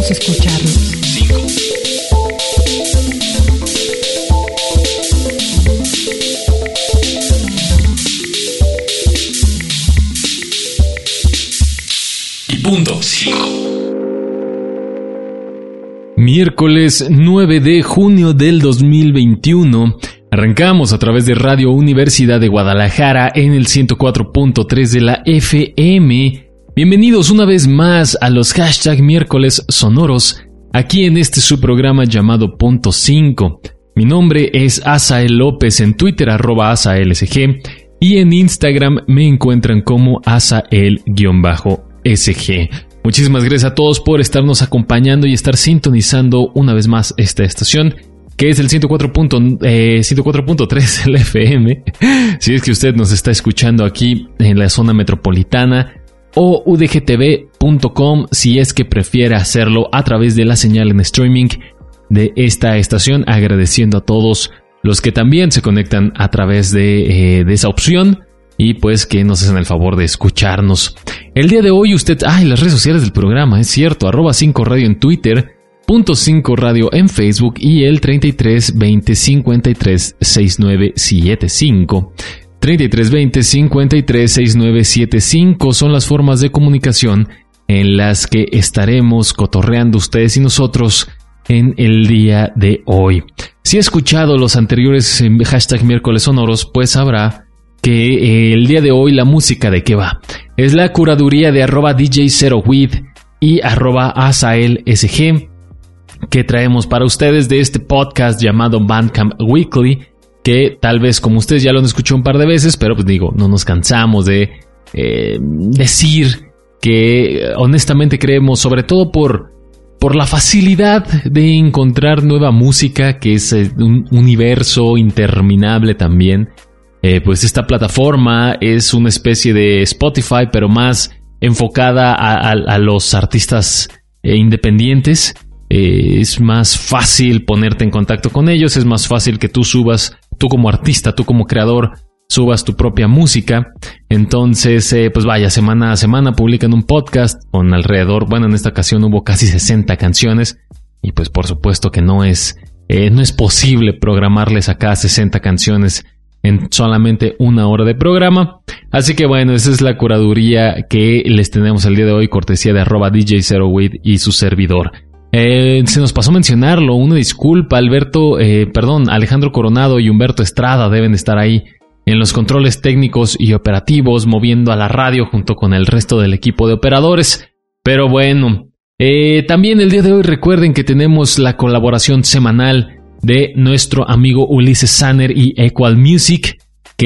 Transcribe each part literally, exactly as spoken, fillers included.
Vamos a escucharnos. cinco. Y punto. cinco. Miércoles nueve de junio del dos mil veintiuno. Arrancamos a través de Radio Universidad de Guadalajara en el ciento cuatro punto tres de la F M. Bienvenidos una vez más a los hashtag miércoles sonoros, aquí en este su programa llamado Punto cinco. Mi nombre es Asael López, en Twitter arroba AsaelSG y en Instagram me encuentran como Asael-S G. Muchísimas gracias a todos por estarnos acompañando y estar sintonizando una vez más esta estación, que es el ciento cuatro punto tres del F M. Si es que usted nos está escuchando aquí en la zona metropolitana, o u d g t v punto com si es que prefiere hacerlo a través de la señal en streaming de esta estación, agradeciendo a todos los que también se conectan a través de, eh, de esa opción y pues que nos hacen el favor de escucharnos. El día de hoy usted... Ay, las redes sociales del programa, es cierto, arroba cinco radio en Twitter, punto cinco radio en Facebook y el treinta y tres veinte cincuenta y tres sesenta y nueve setenta y cinco. treinta y tres veinte cincuenta y tres sesenta y nueve setenta y cinco son las formas de comunicación en las que estaremos cotorreando ustedes y nosotros en el día de hoy. Si ha escuchado los anteriores hashtag miércoles sonoros, pues sabrá que eh, el día de hoy la música de qué va. Es la curaduría de arroba D J Zero Weed y arroba AsaelSG que traemos para ustedes de este podcast llamado Bandcamp Weekly, que tal vez como ustedes ya lo han escuchado un par de veces, pero pues digo, no nos cansamos de eh, decir que honestamente creemos, sobre todo por, por la facilidad de encontrar nueva música, que es eh, un universo interminable también. Eh, pues esta plataforma es una especie de Spotify, pero más enfocada a, a, a los artistas eh, independientes. Eh, es más fácil ponerte en contacto con ellos, es más fácil que tú subas, tú como artista, tú como creador, subas tu propia música. Entonces, eh, pues vaya, semana a semana publican un podcast con alrededor, bueno, en esta ocasión hubo casi sesenta canciones. Y pues por supuesto que no es, eh, no es posible programarles acá sesenta canciones en solamente una hora de programa. Así que bueno, esa es la curaduría que les tenemos el día de hoy, cortesía de arroba D J Zero Weed y su servidor. Eh, se nos pasó mencionarlo, una disculpa, Alberto, eh, perdón, Alejandro Coronado y Humberto Estrada deben estar ahí en los controles técnicos y operativos, moviendo a la radio junto con el resto del equipo de operadores. Pero bueno, eh, también el día de hoy recuerden que tenemos la colaboración semanal de nuestro amigo Ulises Sanner y Equal Music,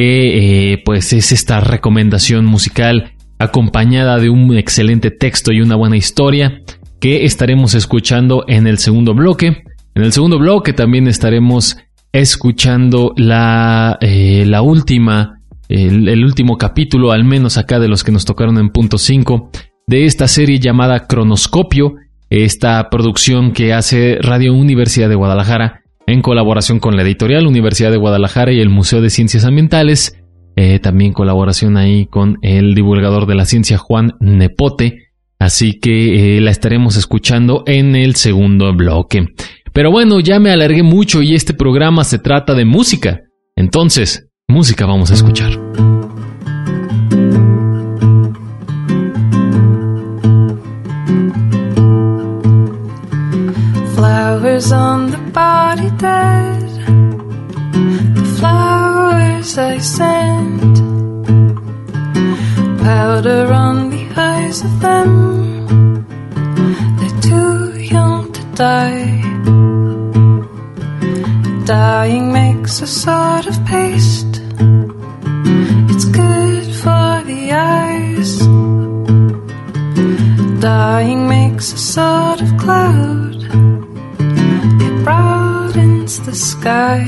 que eh, pues es esta recomendación musical acompañada de un excelente texto y una buena historia que estaremos escuchando en el segundo bloque. En el segundo bloque también estaremos escuchando la, eh, la última, el, el último capítulo, al menos acá de los que nos tocaron en punto cinco, de esta serie llamada Cronoscopio, esta producción que hace Radio Universidad de Guadalajara en colaboración con la editorial Universidad de Guadalajara y el Museo de Ciencias Ambientales. Eh, también colaboración ahí con el divulgador de la ciencia Juan Nepote. Así que eh, la estaremos escuchando en el segundo bloque. Pero bueno, ya me alargué mucho y este programa se trata de música. Entonces, música vamos a escuchar. Flowers on the body dead, the flowers I sent, powder on the eyes of them, they're too young to die. Dying makes a sort of paste, it's good for the eyes. Dying makes a sort of cloud, it broadens the sky.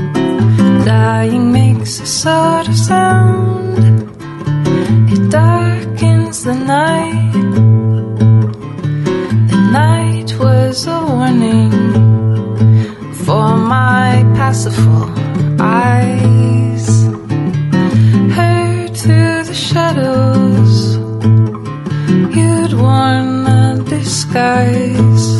Dying makes a sort of sound, it dies. warning for my pacifier eyes. Heard to the shadows, you'd worn a disguise.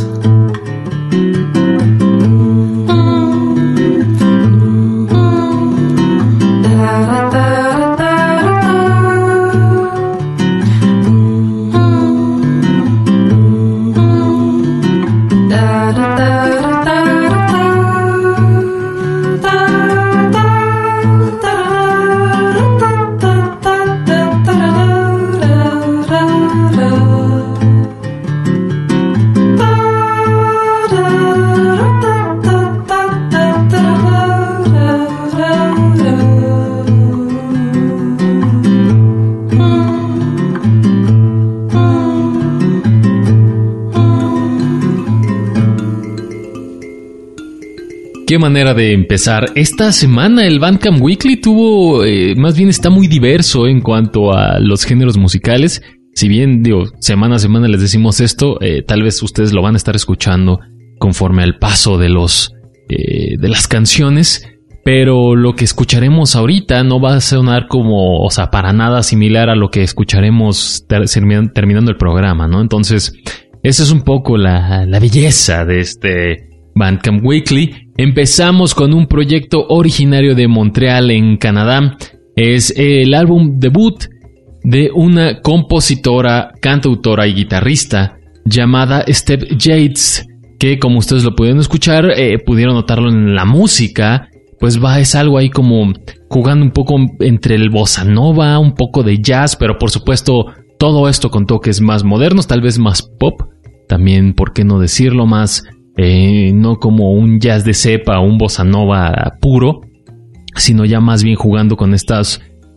Qué manera de empezar. Esta semana el Bandcamp Weekly tuvo, eh, más bien está muy diverso en cuanto a los géneros musicales. Si bien, digo, semana a semana les decimos esto, eh, tal vez ustedes lo van a estar escuchando conforme al paso de los eh, de las canciones, pero lo que escucharemos ahorita no va a sonar como, o sea, para nada similar a lo que escucharemos ter- terminando el programa, ¿no? Entonces, esa es un poco la, la belleza de este Bandcamp Weekly. Empezamos con un proyecto originario de Montreal, en Canadá. Es el álbum debut de una compositora, cantautora y guitarrista llamada Steph Yates, que, como ustedes lo pudieron escuchar, eh, pudieron notarlo en la música, pues va, es algo ahí como jugando un poco entre el bossa nova, un poco de jazz, pero por supuesto todo esto con toques más modernos, tal vez más pop, también, ¿por qué no decirlo? Más Eh, no como un jazz de cepa o un bossa nova puro, sino ya más bien jugando con estas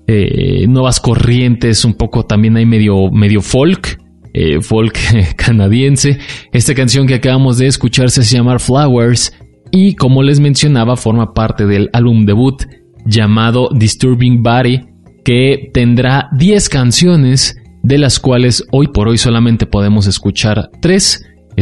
eh, nuevas corrientes, un poco también hay medio, medio folk, eh, folk canadiense. Esta canción que acabamos de escuchar se llama Flowers y, como les mencionaba, forma parte del álbum debut llamado Disturbing Body, que tendrá diez canciones, de las cuales hoy por hoy solamente podemos escuchar tres.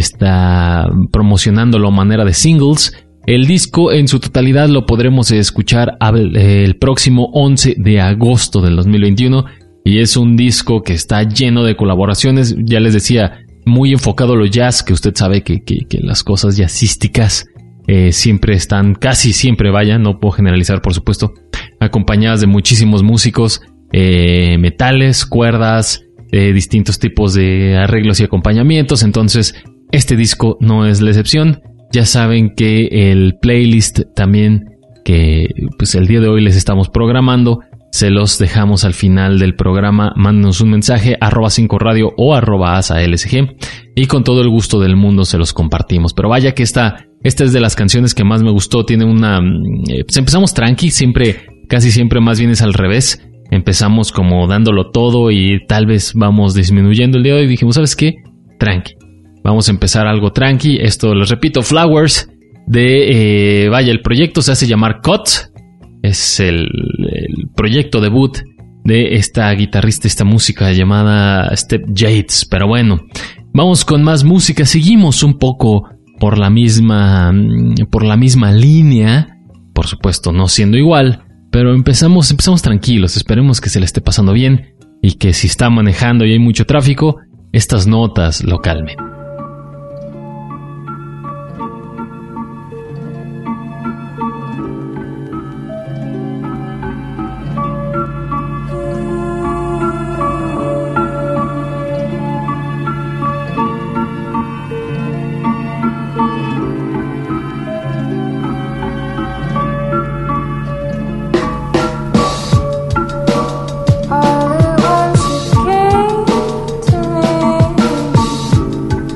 Está promocionándolo a manera de singles. El disco en su totalidad lo podremos escuchar el próximo once de agosto del dos mil veintiuno, y es un disco que está lleno de colaboraciones. Ya les decía, muy enfocado a lo jazz, que usted sabe que, que, que las cosas jazzísticas eh, siempre están, casi siempre, vaya, no puedo generalizar por supuesto, acompañadas de muchísimos músicos, eh, metales, cuerdas, eh, distintos tipos de arreglos y acompañamientos. Entonces este disco no es la excepción. Ya saben que el playlist también, que pues el día de hoy les estamos programando, se los dejamos al final del programa. Mándenos un mensaje, arroba cinco radio o arroba asa L S G, y con todo el gusto del mundo se los compartimos. Pero vaya que esta, esta es de las canciones que más me gustó. Tiene una... Eh, pues empezamos tranqui, siempre, casi siempre más bien es al revés. Empezamos como dándolo todo y tal vez vamos disminuyendo. El día de hoy dijimos, ¿sabes qué? Tranqui. Vamos a empezar algo tranqui. Esto, les repito, Flowers de... Eh, vaya, el proyecto se hace llamar Cut. Es el, el proyecto debut de esta guitarrista, esta música llamada Steph Yates. Pero bueno, vamos con más música. Seguimos un poco por la misma, por la misma línea. Por supuesto, no siendo igual. Pero empezamos, empezamos tranquilos. Esperemos que se le esté pasando bien y que si está manejando y hay mucho tráfico, estas notas lo calmen. All at once it came to me.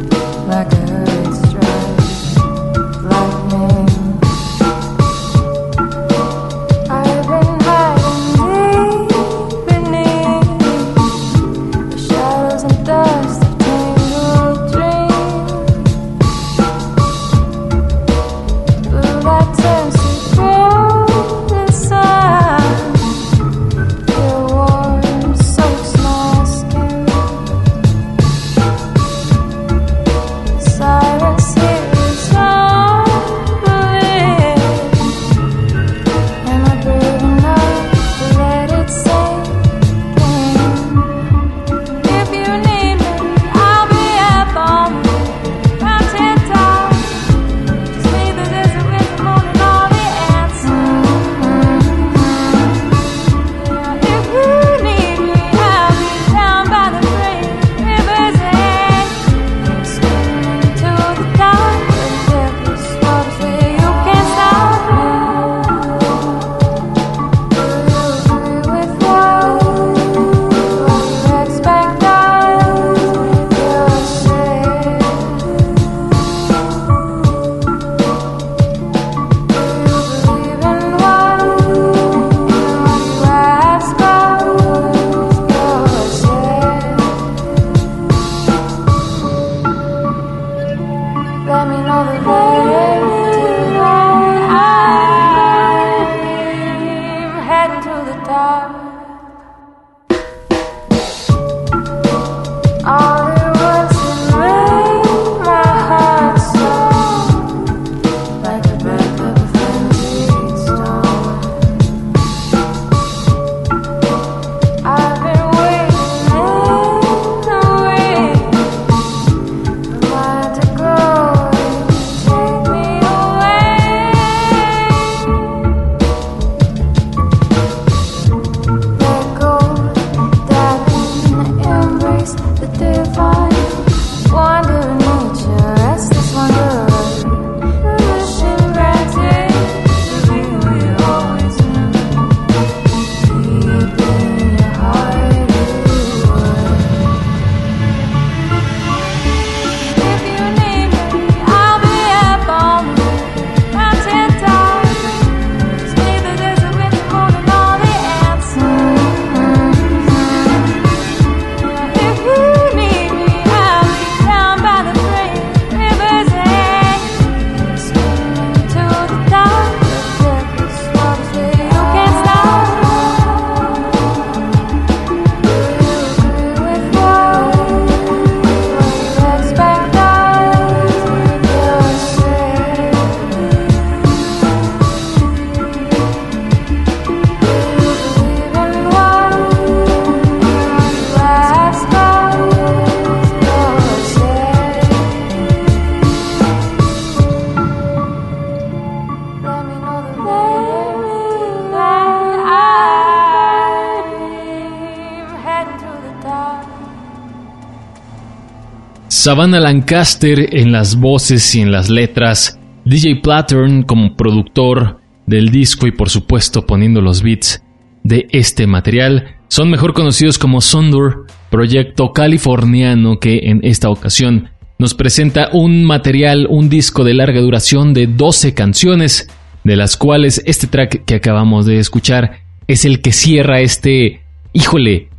Savannah Lancaster en las voces y en las letras, D J Plattern como productor del disco y por supuesto poniendo los beats de este material. Son mejor conocidos como Sundur, proyecto californiano que en esta ocasión nos presenta un material, un disco de larga duración de doce canciones, de las cuales este track que acabamos de escuchar es el que cierra este... ¡Híjole!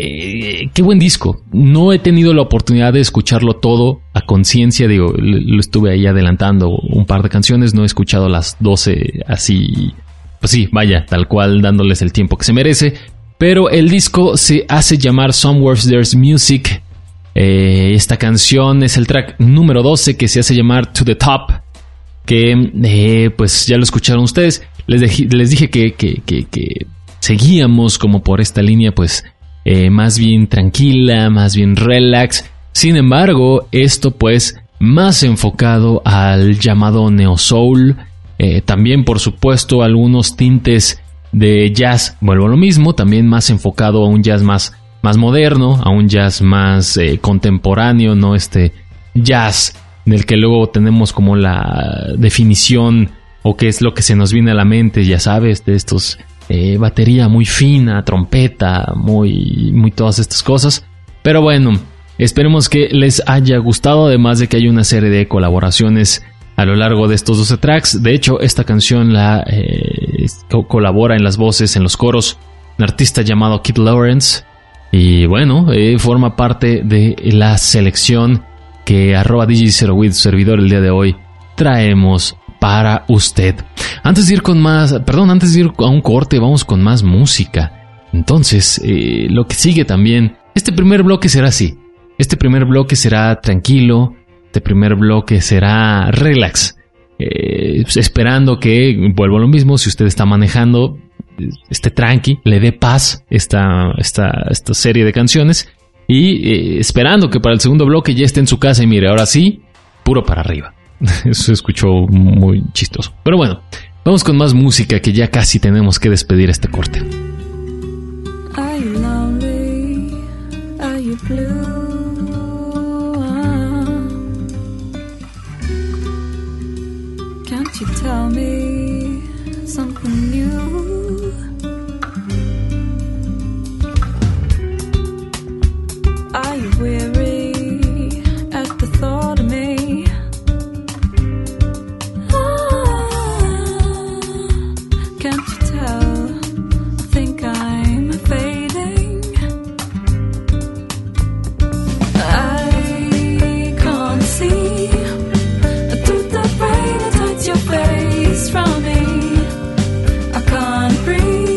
Eh, ¡Qué buen disco! No he tenido la oportunidad de escucharlo todo a conciencia, digo, lo estuve ahí adelantando un par de canciones, no he escuchado las doce así... Pues sí, vaya, tal cual, dándoles el tiempo que se merece. Pero el disco se hace llamar Somewhere There's Music. Eh, esta canción es el track número doce que se hace llamar To The Top, que eh, pues ya lo escucharon ustedes. Les, de- les dije que, que, que, que seguíamos como por esta línea pues eh, más bien tranquila, más bien relax. Sin embargo, esto pues más enfocado al llamado Neo Soul, eh, también por supuesto algunos tintes de jazz, vuelvo a lo mismo, también más enfocado a un jazz más más moderno, a un jazz más eh, contemporáneo, no este jazz del que luego tenemos como la definición o qué es lo que se nos viene a la mente, ya sabes, de estos eh, batería muy fina, trompeta, muy, muy todas estas cosas. Pero bueno, esperemos que les haya gustado, además de que hay una serie de colaboraciones a lo largo de estos doce tracks. De hecho, esta canción la eh, co- colabora en las voces, en los coros, un artista llamado Kid Lawrence. Y bueno, eh, forma parte de la selección que arroba D J Zero With, servidor, el día de hoy traemos para usted. Antes de ir con más, perdón, antes de ir a un corte, vamos con más música. Entonces, eh, lo que sigue también, este primer bloque será así. Este primer bloque será tranquilo, este primer bloque será relax. Eh, esperando que, vuelvo a lo mismo, si usted está manejando, esté tranqui, le dé paz esta, esta, esta serie de canciones y eh, esperando que para el segundo bloque ya esté en su casa y mire, ahora sí, puro para arriba. Eso se escuchó muy chistoso. Pero bueno, vamos con más música que ya casi tenemos que despedir este corte. Are you lonely? Are you blue? Can't you tell me something new? Are you weary at the thought of me? Ah, can't you tell? I think I'm fading. I can't see through the rain that hides your face from me. I can't breathe.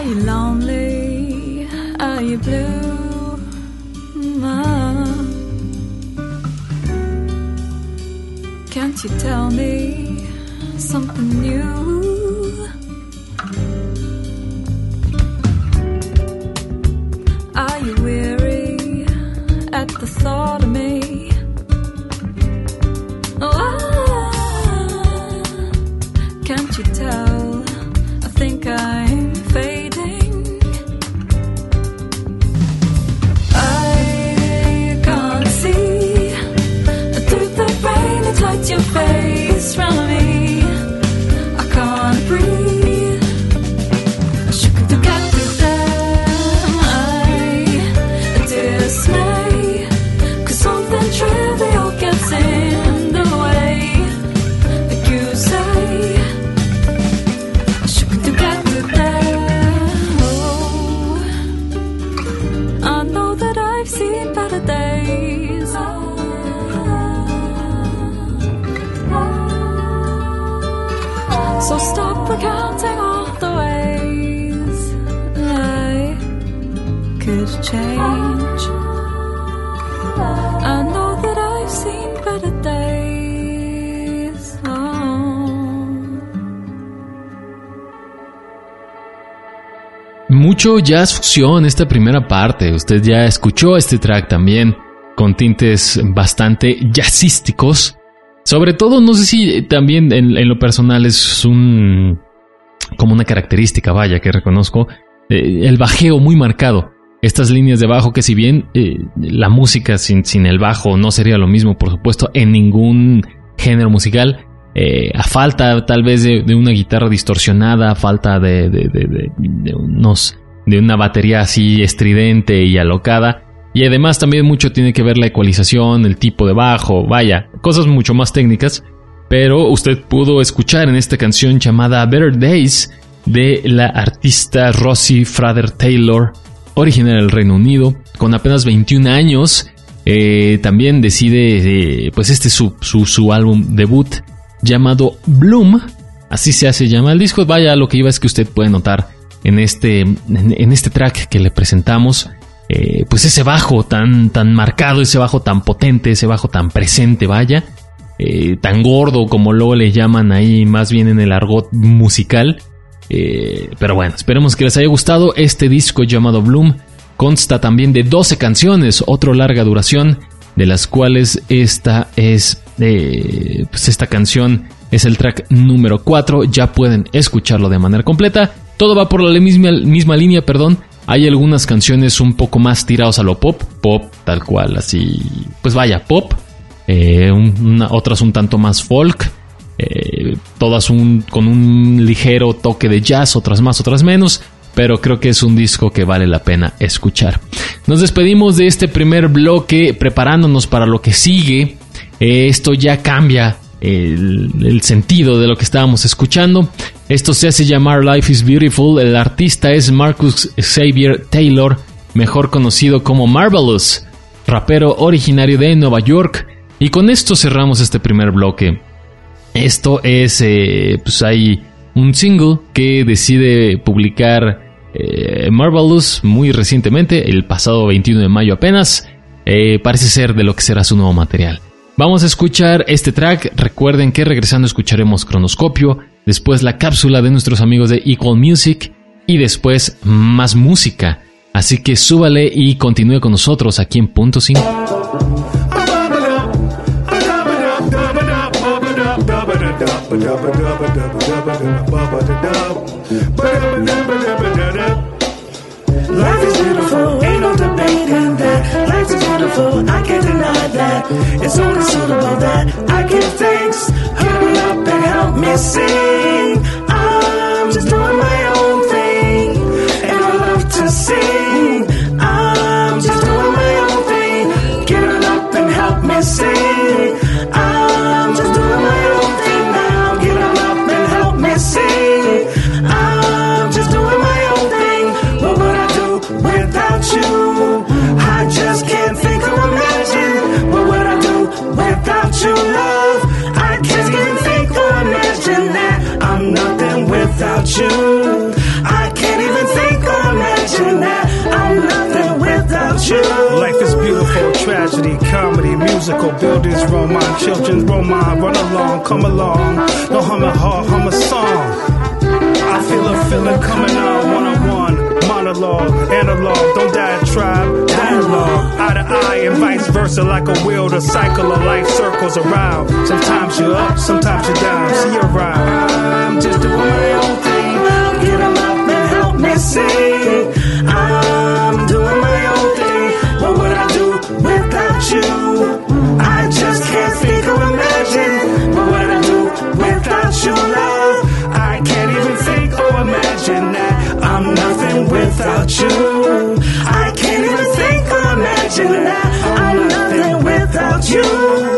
you lonely? Are you blue? Mm-hmm. Can't you tell me something new? Are you weary at the thought of me? Oh, can't you tell? I think I'm fading. I can't see through the rain. It hides your face from me. I can't breathe. I shook to get to them. I dismay, 'cause something trivial gets in the way. Like you say, I shook to get to them. Oh, I know that I've seen better days. Oh, so stop recounting all the ways I could change. I know that I've seen better days. Oh. Mucho jazz fusión esta primera parte. Usted ya escuchó este track también con tintes bastante jazzísticos. Sobre todo, no sé si también en, en lo personal es un como una característica, vaya, que reconozco, eh, el bajeo muy marcado. Estas líneas de bajo que si bien eh, la música sin, sin el bajo no sería lo mismo, por supuesto, en ningún género musical, eh, a falta tal vez de, de una guitarra distorsionada, a falta de, de, de, de, de, unos, de una batería así estridente y alocada. Y además también mucho tiene que ver la ecualización, el tipo de bajo, vaya, cosas mucho más técnicas. Pero usted pudo escuchar en esta canción llamada Better Days de la artista Rosie Fraser-Taylor, originaria del Reino Unido, con apenas veintiún años. Eh, también decide, eh, pues este es su, su, su álbum debut llamado Bloom, así se hace llamar el disco. Vaya, lo que iba es que usted puede notar en este, en, en este track que le presentamos, eh, pues ese bajo tan, tan marcado, ese bajo tan potente, ese bajo tan presente, vaya, eh, tan gordo como luego le llaman ahí, más bien en el argot musical. Eh, pero bueno, esperemos que les haya gustado. Este disco llamado Bloom consta también de doce canciones, otra larga duración, de las cuales esta es eh, pues esta canción es el track número cuatro. Ya pueden escucharlo de manera completa. Todo va por la misma, misma línea, perdón. Hay algunas canciones un poco más tirados a lo pop, pop tal cual, así, pues vaya, pop. Eh, una, otras un tanto más folk. Eh, todas un, con un ligero toque de jazz, otras más, otras menos, pero creo que es un disco que vale la pena escuchar. Nos despedimos de este primer bloque preparándonos para lo que sigue. Eh, esto ya cambia el, el sentido de lo que estábamos escuchando. Esto se hace llamar Life is Beautiful. El artista es Marcus Xavier Taylor, mejor conocido como Marvelous, rapero originario de Nueva York. Y con esto cerramos este primer bloque. Esto es, eh, pues hay un single que decide publicar eh, Marvelous muy recientemente, el pasado veintiuno de mayo apenas. Eh, parece ser de lo que será su nuevo material. Vamos a escuchar este track. Recuerden que regresando escucharemos Cronoscopio, después la cápsula de nuestros amigos de Equal Music y después más música. Así que súbale y continúe con nosotros aquí en Punto cinco. Life is beautiful, ain't no debating that. Life is beautiful, I can't deny that. It's only suitable that I give thanks. Hurry up and help me sing. I'm just doing my own thing, and I love to sing. I'm just doing my own thing. Get it up and help me sing. I'm just doing my own thing now. Get it up and help me sing. I'm just doing my own thing. What would I do without you? I just can't think or imagine. What would I do without you, love? I can't even think or imagine that I'm nothing without you. I can't even think you. Life is beautiful, tragedy, comedy, musical, buildings, romance, children's romance. Run along, come along, don't hum a heart, hum a song. I feel a feeling coming on, one-on-one, monologue, analog, don't die, tribe, dialogue, eye to eye and vice versa, like a wheel, the cycle of life circles around. Sometimes you're up, sometimes you're down, see you around. I'm just doing my own thing, get 'em up and help me sing. I'm doing my own thing, what would I do without you? I just can't think or imagine, what would I do without you, love? I can't even think or imagine that I'm nothing without you. I can't even think or imagine that I'm nothing without you.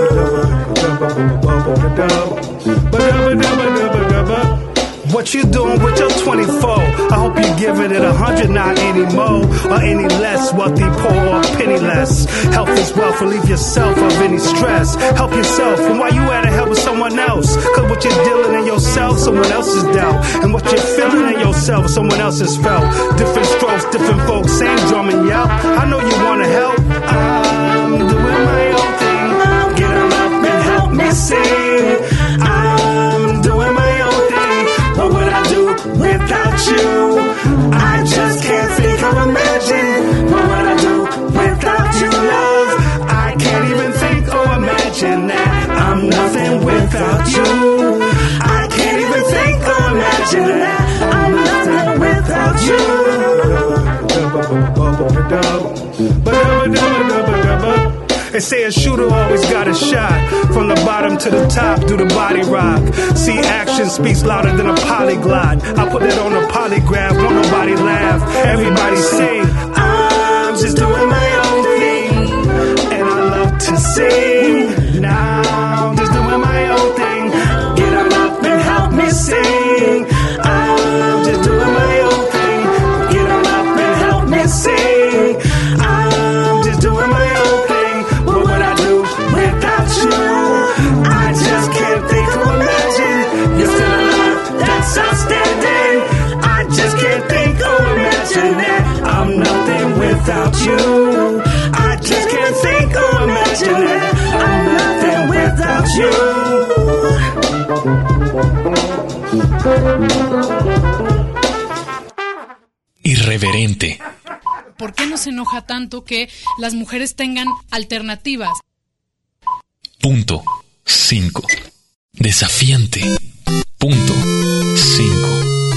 What you doing with your twenty-four? I hope you're giving it a hundred, not any more or any less. Wealthy, poor, or penniless. Health is wealth, relieve yourself of any stress. Help yourself, and while you at it, help with someone else. Cause what you're dealing in yourself, someone else is dealt. And what you're feeling in yourself, someone else has felt. Different strokes, different folks, same drum and yell. I know you wanna help. I'm doing my own thing. Get 'em up and help me sing. I'm doing my own thing. What would I do without you? I just can't think or imagine. What would I do without you, love? I can't even think or imagine that I'm nothing without you. I can't even think or imagine that I'm nothing without you. They say a shooter always got a shot. From the bottom to the top, do the body rock. See, action speaks louder than a polyglot. I put that on a polygraph, won't nobody laugh. Everybody say, I'm just doing my own thing. And I love to sing. Now I'm just doing my own thing. Get 'em up and help me sing. I'm just doing my own thing. Get 'em up and help me sing. I'm just doing my own thing. What would I do without you? I just can't think or imagine. You're still alive, that's outstanding. I just can't think or imagine that I'm nothing without you. I just can't think or imagine that I'm nothing without you. Irreverente. ¿Por qué nos enoja tanto que las mujeres tengan alternativas? Punto cinco. Desafiante. Punto cinco.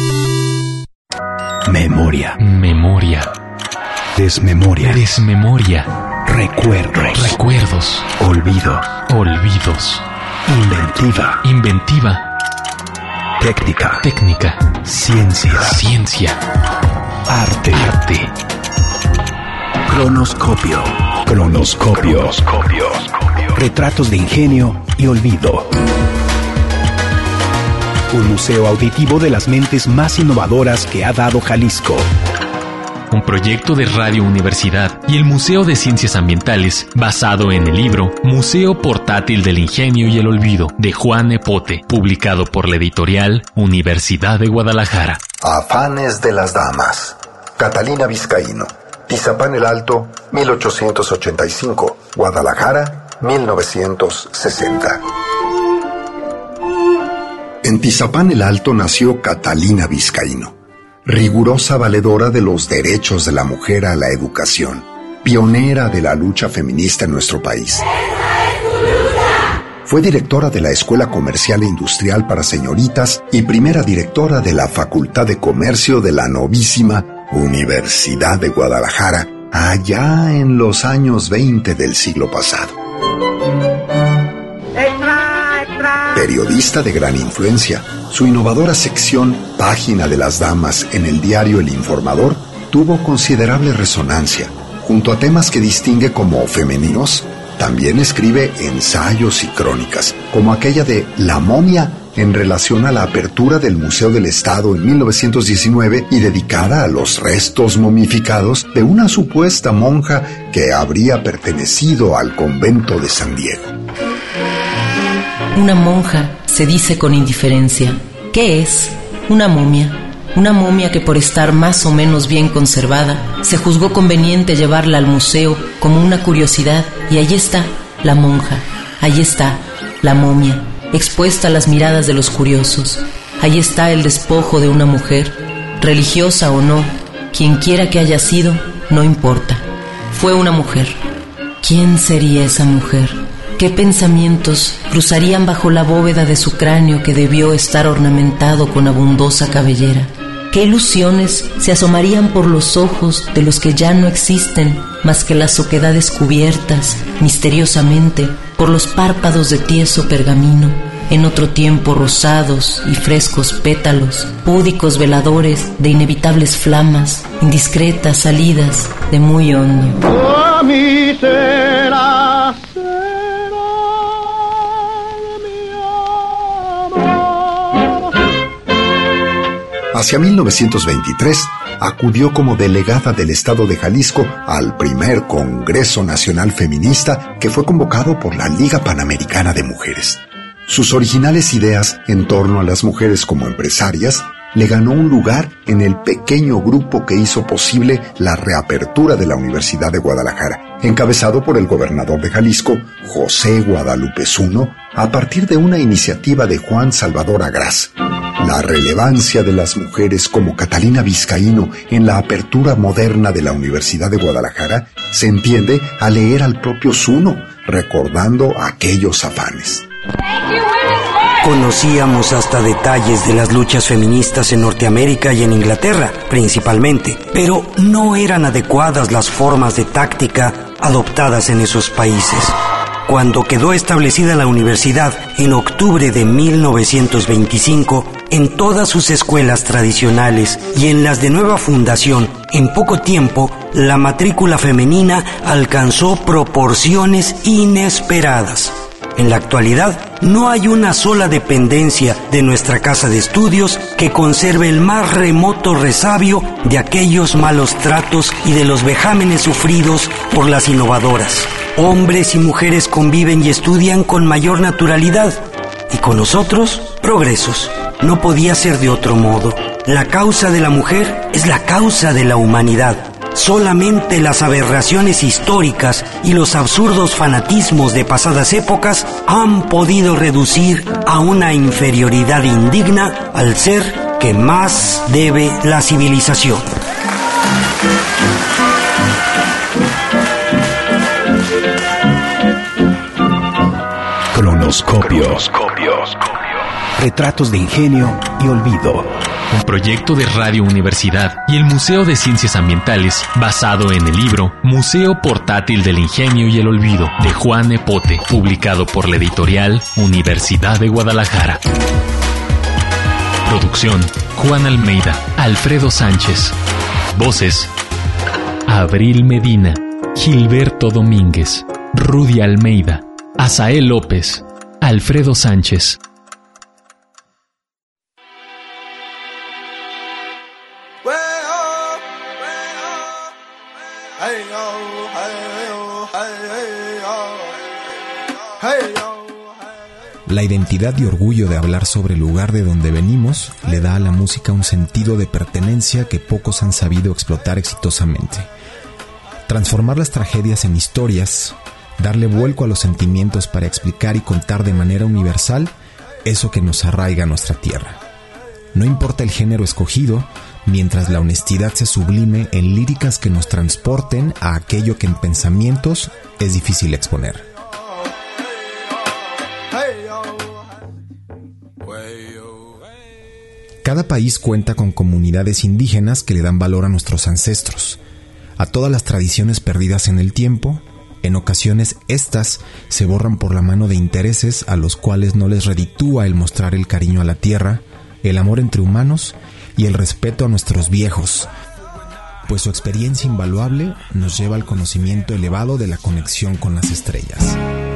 Memoria. Memoria. Desmemoria. Desmemoria. Recuerdos. Recuerdos. Olvido. Olvidos. Inventiva. Inventiva. Técnica. Técnica. Ciencia. Ciencia. Arte. Arte. Cronoscopio. Cronoscopio. Cronoscopio. Retratos de ingenio y olvido. Un museo auditivo de las mentes más innovadoras que ha dado Jalisco. Un proyecto de Radio Universidad y el Museo de Ciencias Ambientales basado en el libro Museo Portátil del Ingenio y el Olvido de Juan Epote, publicado por la editorial Universidad de Guadalajara. Afanes de las damas. Catalina Vizcaíno. Tizapán el Alto, mil ochocientos ochenta y cinco. Guadalajara, mil novecientos sesenta. En Tizapán el Alto nació Catalina Vizcaíno, rigurosa valedora de los derechos de la mujer a la educación, pionera de la lucha feminista en nuestro país. Fue directora de la Escuela Comercial e Industrial para Señoritas y primera directora de la Facultad de Comercio de la novísima Universidad de Guadalajara, allá en los años veinte del siglo pasado. Periodista de gran influencia, su innovadora sección Página de las Damas en el diario El Informador tuvo considerable resonancia. Junto a temas que distingue como femeninos, también escribe ensayos y crónicas, como aquella de La momia, en relación a la apertura del Museo del Estado en mil novecientos diecinueve y dedicada a los restos momificados de una supuesta monja que habría pertenecido al convento de San Diego. Una monja, se dice con indiferencia. ¿Qué es? Una momia. una momia que por estar más o menos bien conservada, se juzgó conveniente llevarla al museo como una curiosidad, y allí está la monja, allí está la momia, expuesta a las miradas de los curiosos. Allí está el despojo de una mujer, religiosa o no, quien quiera que haya sido, no importa. Fue una mujer. ¿Quién sería esa mujer? ¿Qué pensamientos cruzarían bajo la bóveda de su cráneo que debió estar ornamentado con abundosa cabellera? ¿Qué ilusiones se asomarían por los ojos de los que ya no existen más que las oquedades cubiertas, misteriosamente, por los párpados de tieso pergamino, en otro tiempo rosados y frescos pétalos, púdicos veladores de inevitables flamas, indiscretas salidas de muy hondo? A mí será, será mi amor. Hacia mil novecientos veintitrés acudió como delegada del estado de Jalisco al primer Congreso Nacional Feminista que fue convocado por la Liga Panamericana de Mujeres. Sus originales ideas en torno a las mujeres como empresarias le ganó un lugar en el pequeño grupo que hizo posible la reapertura de la Universidad de Guadalajara, encabezado por el gobernador de Jalisco, José Guadalupe Zuno, a partir de una iniciativa de Juan Salvador Agraz. La relevancia de las mujeres como Catalina Vizcaíno en la apertura moderna de la Universidad de Guadalajara se entiende al leer al propio Zuno, recordando aquellos afanes. Conocíamos hasta detalles de las luchas feministas en Norteamérica y en Inglaterra, principalmente, pero no eran adecuadas las formas de táctica adoptadas en esos países. Cuando quedó establecida la universidad en octubre de mil novecientos veinticinco, en todas sus escuelas tradicionales y en las de nueva fundación, en poco tiempo, la matrícula femenina alcanzó proporciones inesperadas. En la actualidad, no hay una sola dependencia de nuestra casa de estudios que conserve el más remoto resabio de aquellos malos tratos y de los vejámenes sufridos por las innovadoras. Hombres y mujeres conviven y estudian con mayor naturalidad, y con nosotros, progresos. No podía ser de otro modo. La causa de la mujer es la causa de la humanidad. Solamente las aberraciones históricas y los absurdos fanatismos de pasadas épocas han podido reducir a una inferioridad indigna al ser que más debe la civilización. Cronoscopio. Retratos de ingenio y olvido. Un proyecto de Radio Universidad y el Museo de Ciencias Ambientales basado en el libro Museo Portátil del Ingenio y el Olvido de Juan Epote, publicado por la editorial Universidad de Guadalajara. Producción: Juan Almeida, Alfredo Sánchez. Voces: Abril Medina, Gilberto Domínguez, Rudy Almeida, Asael López, Alfredo Sánchez. La identidad y orgullo de hablar sobre el lugar de donde venimos le da a la música un sentido de pertenencia que pocos han sabido explotar exitosamente. Transformar las tragedias en historias, darle vuelco a los sentimientos para explicar y contar de manera universal eso que nos arraiga a nuestra tierra. No importa el género escogido, mientras la honestidad se sublime en líricas que nos transporten a aquello que en pensamientos es difícil exponer. Cada país cuenta con comunidades indígenas que le dan valor a nuestros ancestros, a todas las tradiciones perdidas en el tiempo. En ocasiones estas se borran por la mano de intereses a los cuales no les reditúa el mostrar el cariño a la tierra, el amor entre humanos y el respeto a nuestros viejos, pues su experiencia invaluable nos lleva al conocimiento elevado de la conexión con las estrellas.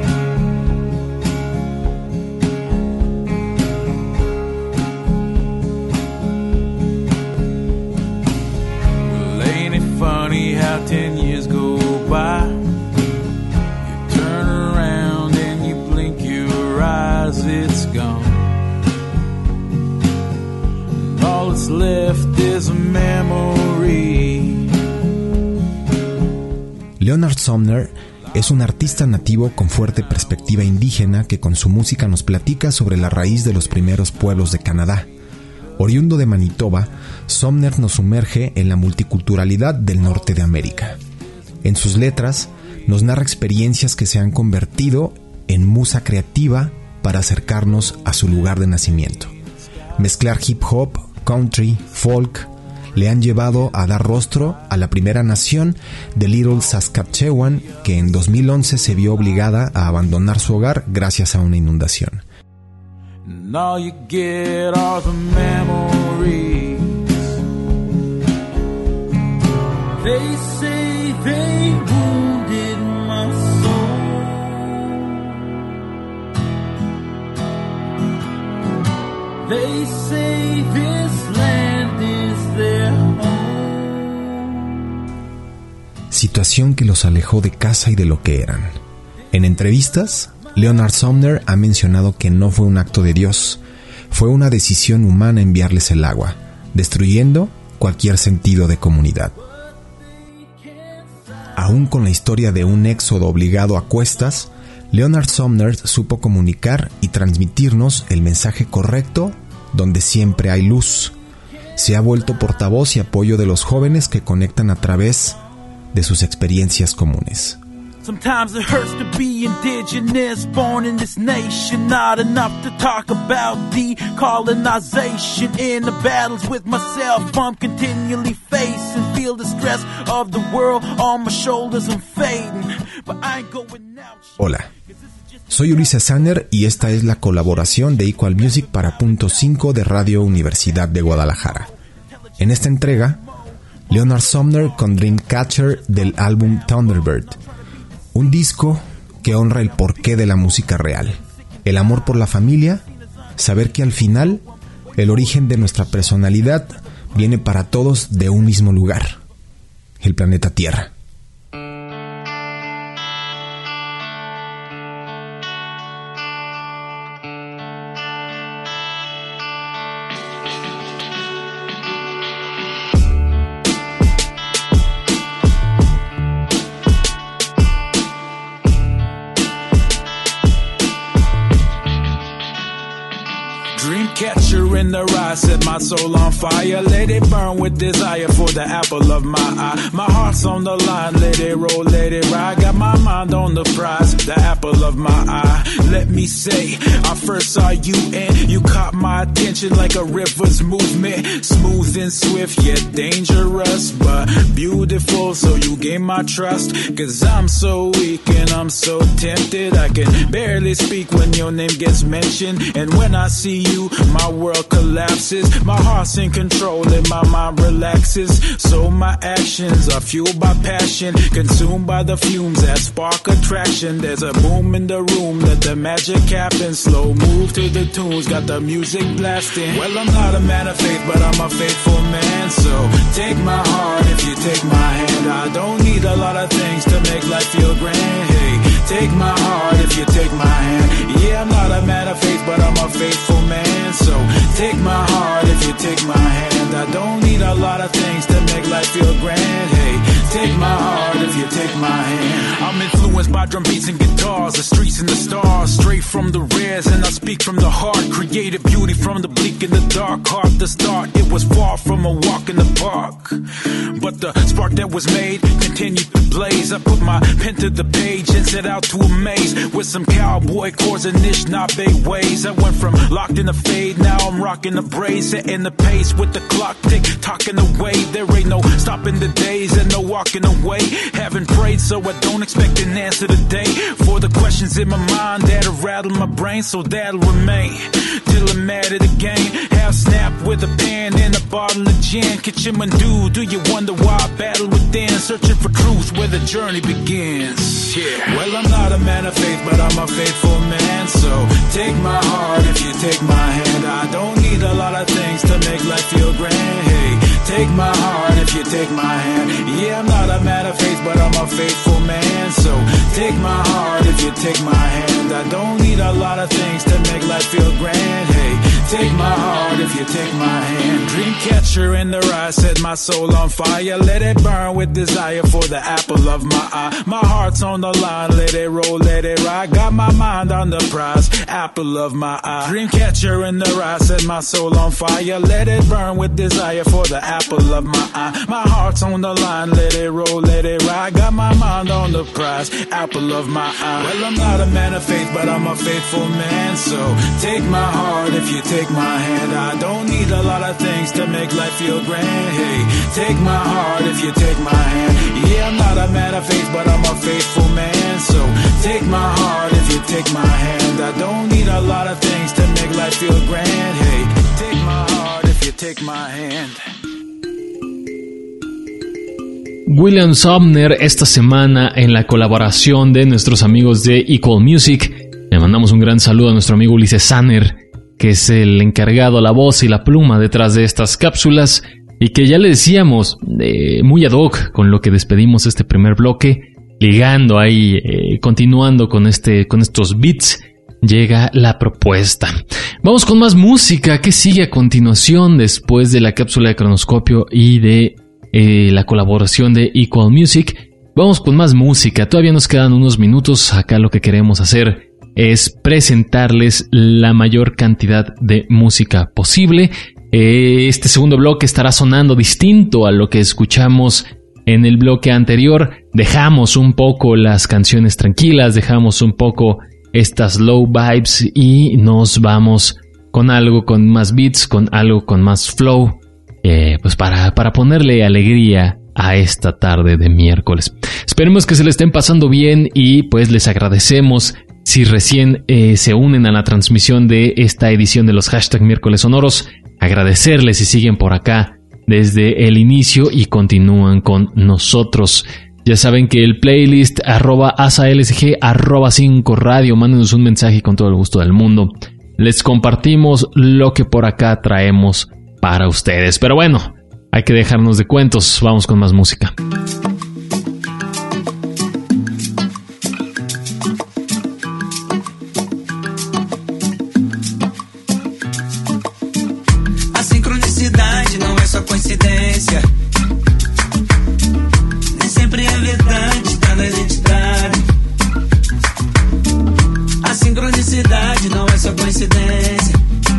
Ten years go by, you turn around and you blink your eyes, it's gone, and all that's left left is a memory. Leonard Sumner es un artista nativo con fuerte perspectiva indígena que con su música nos platica sobre la raíz de los primeros pueblos de Canadá. Oriundo de Manitoba, Sumner nos sumerge en la multiculturalidad del norte de América. En sus letras, nos narra experiencias que se han convertido en musa creativa para acercarnos a su lugar de nacimiento. Mezclar hip hop, country, folk, le han llevado a dar rostro a la primera nación de Little Saskatchewan, que en dos mil once se vio obligada a abandonar su hogar gracias a una inundación. Now you get all the memories. They say they wounded my soul. They say this land is their home. Situación que los alejó de casa y de lo que eran. En entrevistas, Leonard Sumner ha mencionado que no fue un acto de Dios, fue una decisión humana enviarles el agua, destruyendo cualquier sentido de comunidad. Aún con la historia de un éxodo obligado a cuestas, Leonard Sumner supo comunicar y transmitirnos el mensaje correcto donde siempre hay luz. Se ha vuelto portavoz y apoyo de los jóvenes que conectan a través de sus experiencias comunes. Sometimes it hurts to be indigenous, born in this nation. Not enough to talk about decolonization. In the battles with myself, I'm continually facing. Feel the stress of the world on my shoulders, I'm fading. But I ain't going out. Hola, soy Ulises Sanner y esta es la colaboración de Equal Music para Punto cinco de Radio Universidad de Guadalajara. En esta entrega, Leonard Sumner con Dreamcatcher del álbum Thunderbird. Un disco que honra el porqué de la música real, el amor por la familia, saber que al final el origen de nuestra personalidad viene para todos de un mismo lugar, el planeta Tierra. Dreamcatcher in the rise, set my soul on fire. Let it burn with desire for the apple of my eye. My heart's on the line, let it roll, let it ride. Got my mind on the prize, the apple of my eye. Let me say, I first saw you and you caught my attention like a river's movement. Smooth and swift, yet dangerous, but beautiful, so you gain my trust. Cause I'm so weak and I'm so tempted. I can barely speak when your name gets mentioned. And when I see you, my world collapses. My heart's in control and my mind relaxes. So my actions are fueled by passion, consumed by the fumes that spark attraction. There's a boom in the room, let the magic happen. Slow move to the tunes, got the music blasting. Well, I'm not a man of faith, but I'm a faithful man. So take my heart if you take my hand. I don't need a lot of things to make life feel grand. Hey, take my heart if you take my hand. Yeah, I'm not a man of faith, but I'm a faithful man. So take my heart if you take my hand. I don't need a lot of things to make life feel grand. Hey, take my heart if you take my hand. I'm influenced by drum beats and guitars, the streets and the stars, straight from the rares, and I speak from the heart. Creative beauty from the bleak and the dark. Hard to start, it was far from a walk in the park, but the spark that was made continued to blaze. I put my pen to the page and set out to amaze with some cowboy chords and Anishinaabe ways. I went from locked in the fade, now I'm rocking the braids, setting the pace with the clock tick, talking away. There ain't no stopping the days and no walking away. Haven't prayed, so I don't expect an answer today for the questions in my mind that'll rattle my brain, so that'll remain till I'm mad at the game. Half snapped with a pen and a bottle of gin. Kitchimandu, do you wonder why I battle within, searching for truth where the journey begins? Yeah. Well, I'm not a man of faith, but I'm a faithful man. So take my heart if you take my hand. I don't need a lot of things to make life feel grand. Hey, take my heart if you take my hand. Yeah, I'm not a man of faith, but I'm a faithful man. So take my heart if you take my hand. I don't need a lot of things to make life feel grand. Hey, take my heart if you take my hand. Dreamcatcher in the ride, set my soul on fire. Let it burn with desire for the apple of my eye. My heart's on the line, let it roll, let it ride. Got my mind on the prize, apple of my eye. Dreamcatcher in the ride, set my soul on fire. Let it burn with desire for the apple of my eye. My heart's on the line, let it roll, let it ride. Got my mind on the prize, apple of my eye. Well, I'm not a man of faith, but I'm a faithful man. So take my heart if you take my hand. I don't need a lot of things to make life feel grand. Hey, take my heart if you take my hand. Yeah, I'm not a man of faith, but I'm a faithful man. So take my heart if you take my hand. I don't need a lot of things to make life feel grand. Hey, take my heart if you take my hand. William Sumner esta semana en la colaboración de nuestros amigos de Equal Music. Le mandamos un gran saludo a nuestro amigo Ulises Sanner, que es el encargado, la voz y la pluma detrás de estas cápsulas, y que ya le decíamos, eh, muy ad hoc con lo que despedimos este primer bloque, ligando ahí, eh, continuando con, este, con estos beats, llega la propuesta. Vamos con más música. ¿Qué sigue a continuación después de la cápsula de Cronoscopio y de eh, la colaboración de Equal Music? Vamos con más música. Todavía nos quedan unos minutos. Acá lo que queremos hacer es presentarles la mayor cantidad de música posible. Este segundo bloque estará sonando distinto a lo que escuchamos en el bloque anterior. Dejamos un poco las canciones tranquilas, dejamos un poco estas low vibes y nos vamos con algo con más beats, con algo con más flow, eh, pues para, para ponerle alegría a esta tarde de miércoles. Esperemos que se le estén pasando bien y pues les agradecemos si recién eh, se unen a la transmisión de esta edición de los hashtag miércoles sonoros. Agradecerles si siguen por acá desde el inicio y continúan con nosotros. Ya saben que el playlist arroba asalsg arroba cinco radio, mándenos un mensaje con todo el gusto del mundo. Les compartimos lo que por acá traemos para ustedes. Pero bueno, hay que dejarnos de cuentos, vamos con más música. A sincronicidade não é só coincidência. Nem sempre é verdade, está na identidade. A sincronicidade não é só coincidência.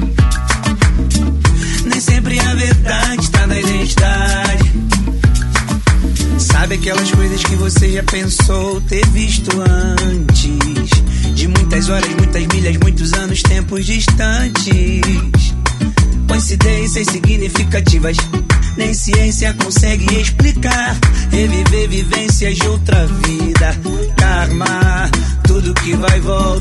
Nem sempre é verdade, está na identidade. Sabe aquelas coisas que você já pensou ter visto antes? De muitas horas, muitas milhas, muitos anos, tempos distantes. Coincidências significativas, nem ciência consegue explicar. Reviver vivências de outra vida. Karma, tudo que vai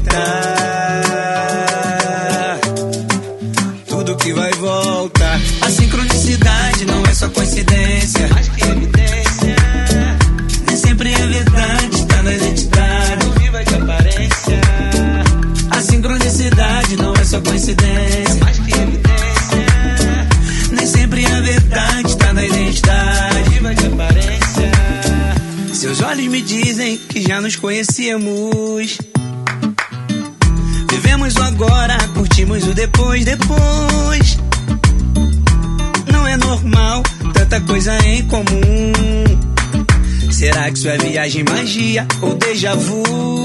voltar. Tudo que vai voltar. A sincronicidade não é só coincidência, mais que evidência. Nem sempre é verdade, está na identidade. Não viva de aparência. A sincronicidade não é só coincidência, mais que evidência. Nem sempre é verdade, está na identidade. Viva de aparência. Seus olhos me dizem que já nos conhecíamos. Vivemos o agora, curtimos o depois, depois. Não é normal, tanta coisa em comum. Será que isso é viagem, magia ou déjà vu?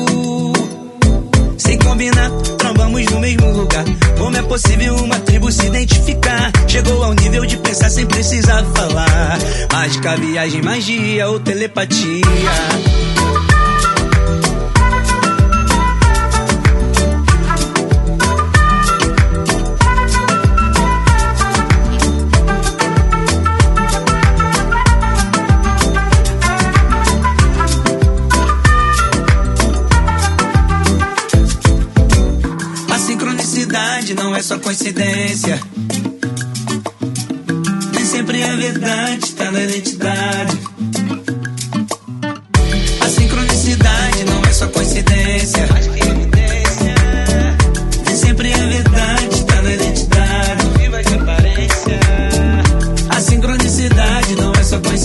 Sem combinar, trombamos no mesmo lugar. Como é possível uma tribo se identificar? Chegou ao nível de pensar sem precisar falar. Mágica, viagem, magia ou telepatia? Não é só coincidência. Nem sempre é verdade, está na identidade. A sincronicidade não é só coincidência, mais que evidência. Nem sempre é verdade, está na identidade. Viva de aparência. A sincronicidade não é só coincidência.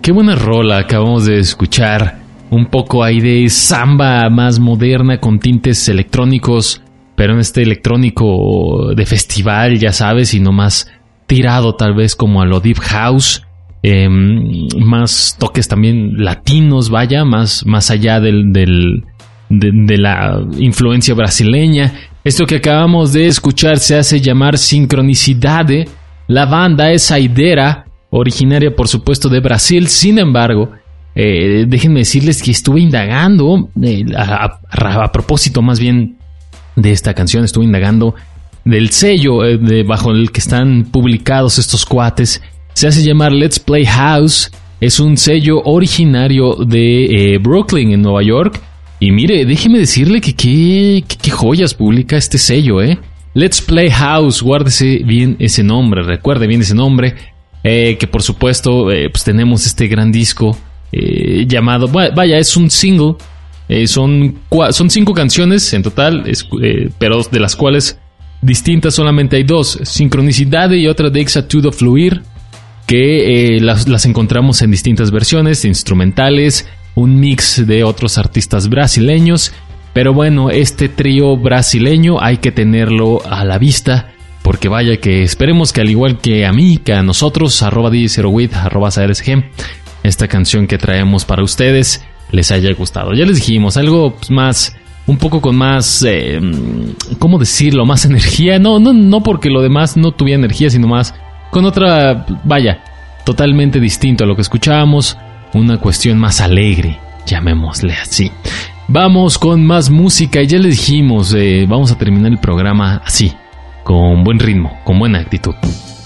qué buena rola acabamos de escuchar. Un poco ahí de samba más moderna con tintes electrónicos, pero en este electrónico de festival, ya sabes, y no más tirado tal vez como a lo deep house. Eh, más toques también latinos, vaya, más, más allá del, del, de, de la influencia brasileña. Esto que acabamos de escuchar se hace llamar Sincronicidade. La banda es Saideira, originaria por supuesto de Brasil. Sin embargo, eh, déjenme decirles que estuve indagando, eh, a, a, a propósito más bien de esta canción, estuve indagando del sello eh, de, bajo el que están publicados estos cuates. Se hace llamar Let's Play House. Es un sello originario de eh, Brooklyn, en Nueva York. Y mire, déjeme decirle que qué, qué, qué joyas publica este sello, ¿eh? Let's Play House, guárdese bien ese nombre, recuerde bien ese nombre. Eh, que por supuesto, eh, pues tenemos este gran disco eh, llamado... Vaya, es un single. Eh, son, son cinco canciones en total, es, eh, pero de las cuales distintas solamente hay dos. Sincronicidade y otra Deixa Tudo Fluir, que eh, las, las encontramos en distintas versiones, instrumentales, un mix de otros artistas brasileños. Pero bueno, este trío brasileño hay que tenerlo a la vista, porque vaya que esperemos que al igual que a mí, que a nosotros, arroba D J cero huit, arroba S R S G, esta canción que traemos para ustedes les haya gustado. Ya les dijimos, algo pues, más, un poco con más, eh, ¿cómo decirlo? Más energía. No, no, no porque lo demás no tuviera energía, sino más con otra, vaya, totalmente distinto a lo que escuchábamos. Una cuestión más alegre, llamémosle así. Vamos con más música y ya les dijimos, eh, vamos a terminar el programa así, con buen ritmo, con buena actitud.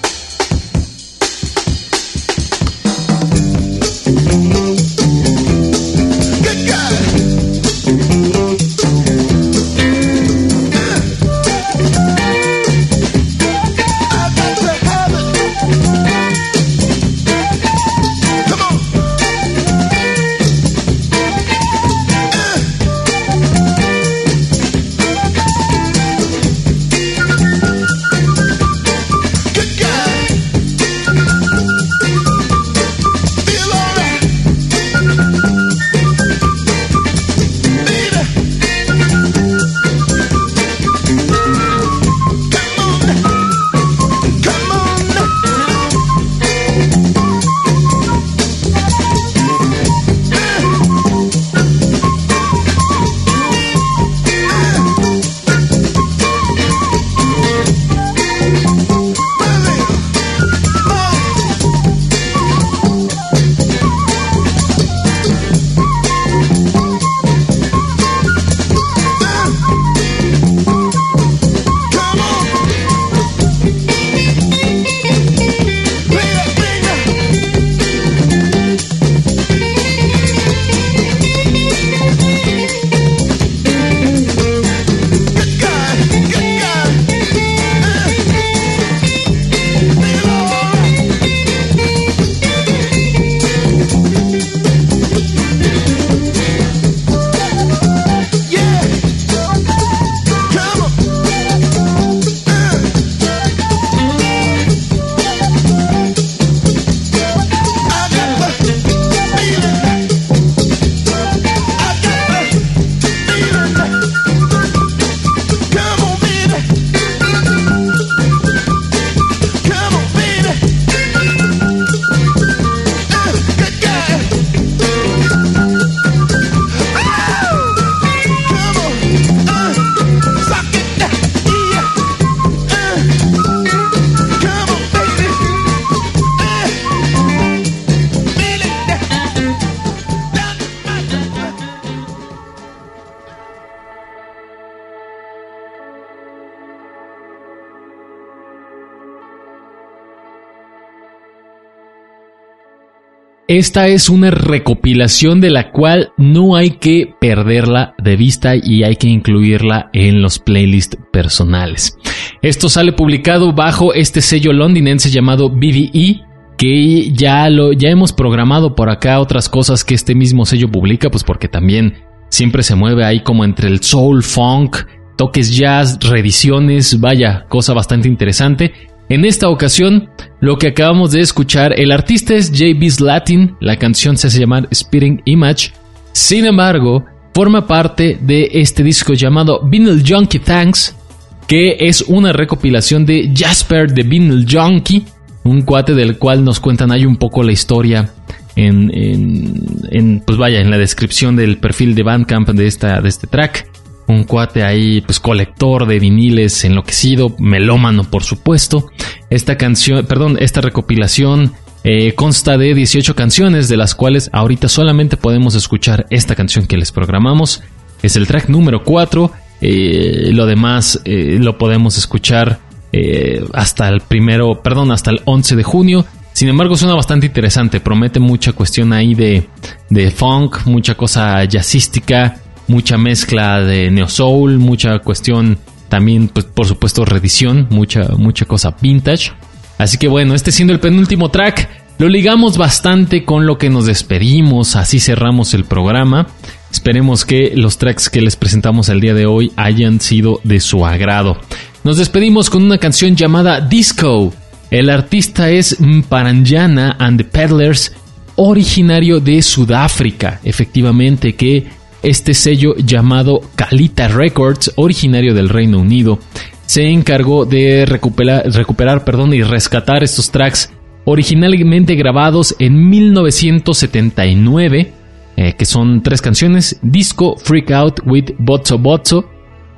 Esta es una recopilación de la cual no hay que perderla de vista y hay que incluirla en los playlists personales. Esto sale publicado bajo este sello londinense llamado B D E, que ya lo ya hemos programado por acá otras cosas que este mismo sello publica, pues porque también siempre se mueve ahí como entre el soul, funk, toques jazz, reediciones, vaya, cosa bastante interesante. En esta ocasión, lo que acabamos de escuchar, el artista es J B Slatin, la canción se hace llamar Spitting Image. Sin embargo, forma parte de este disco llamado Vinyl Junkie Thanks, que es una recopilación de Jasper the Vinyl Junkie, un cuate del cual nos cuentan ahí un poco la historia en, en, en pues vaya, en la descripción del perfil de Bandcamp de, esta, de este track. Un cuate ahí, pues colector de viniles, enloquecido, melómano por supuesto. Esta canción, perdón, esta recopilación eh, consta de dieciocho canciones, de las cuales ahorita solamente podemos escuchar esta canción que les programamos. Es el track número cuatro. Eh, lo demás eh, lo podemos escuchar eh, hasta el primero, perdón, hasta el once de junio. Sin embargo, suena bastante interesante. Promete mucha cuestión ahí de, de funk, mucha cosa jazzística, mucha mezcla de neo soul, mucha cuestión también, pues, por supuesto, reedición, mucha, mucha cosa vintage. Así que bueno, este siendo el penúltimo track, lo ligamos bastante con lo que nos despedimos. Así cerramos el programa. Esperemos que los tracks que les presentamos el día de hoy hayan sido de su agrado. Nos despedimos con una canción llamada Disco. El artista es Mparanjana and the Peddlers, originario de Sudáfrica. Efectivamente que este sello llamado Kalita Records, originario del Reino Unido, se encargó de recuperar, recuperar perdón, y rescatar estos tracks originalmente grabados en mil novecientos setenta y nueve. Eh, que son tres canciones: Disco, Freak Out with Botso Botso,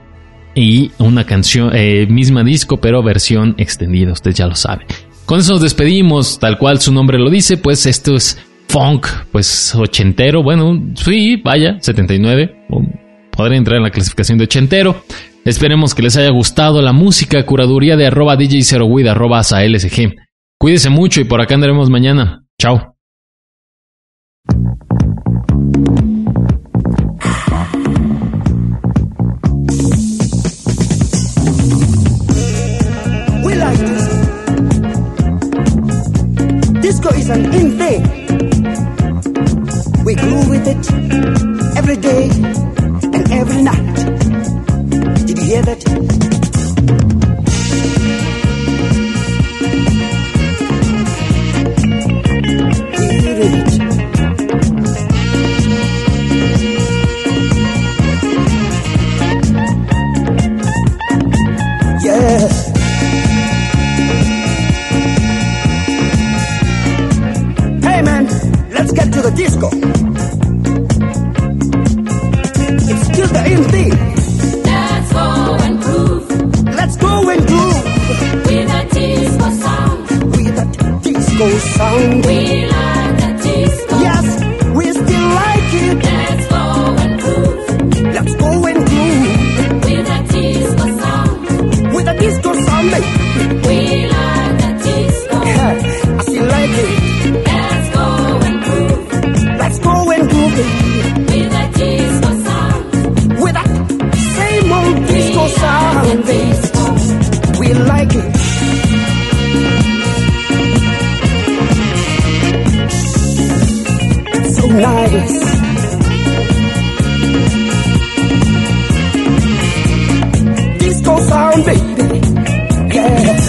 y una canción, eh, misma disco pero versión extendida, usted ya lo sabe. Con eso nos despedimos, tal cual su nombre lo dice, pues esto es funk, pues ochentero, bueno, sí, vaya, setenta y nueve, podría entrar en la clasificación de ochentero. Esperemos que les haya gustado la música. Curaduría de arroba D J cero Wid, arroba A L S G. Cuídese mucho y por acá andaremos mañana. Chao. Disco is an in thing. We grew with it every day and every night. Did you hear that? Hear it. Yeah. Let's get to the disco. It's still the in thing. Let's go and groove. Let's go and groove. With a disco sound. With a disco sound. We like the disco. Yes, we still like it. Let's go and groove. Let's go and groove. With a disco sound. With a disco sound, baby. We like the disco. Yeah, I still like it. Let's go and groove it. With a disco sound. With that same old disco sound, baby. We like it. It's so nice. Disco sound, baby. Yeah.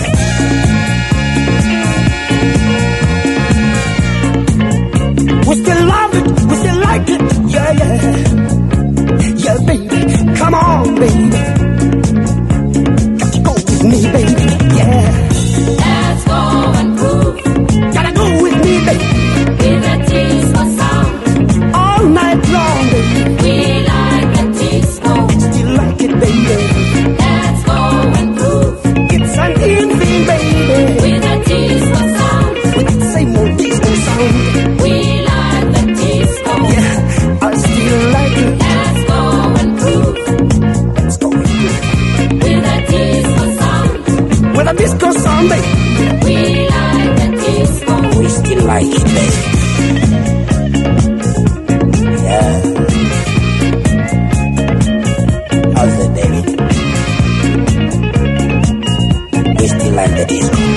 We still love it, we still like it, yeah, yeah. Yeah, baby, come on, baby. Got to go with me, baby, yeah. Let's go and groove. Gotta go with me, baby. With a disco sound. All night long, baby. We like the disco. Still like it, baby. Let's go and groove. It's an in thing, baby. With a disco sound. With that same old disco sound. We yeah, I still like it. Let's go and groove. Let's go and groove. With a disco sound. With a disco sound, baby. We like the disco. We still like it, baby. Yeah. How's it, David? We still like the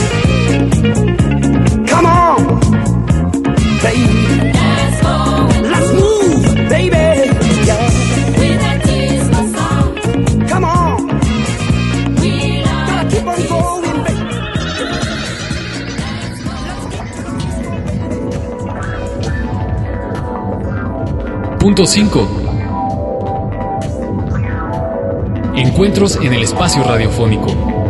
disco. Come on, baby. Let's move, baby. Yeah. With a disco sound. Come on. We like Gotta keep on going, baby. Punto cinco. Encuentros en el espacio radiofónico.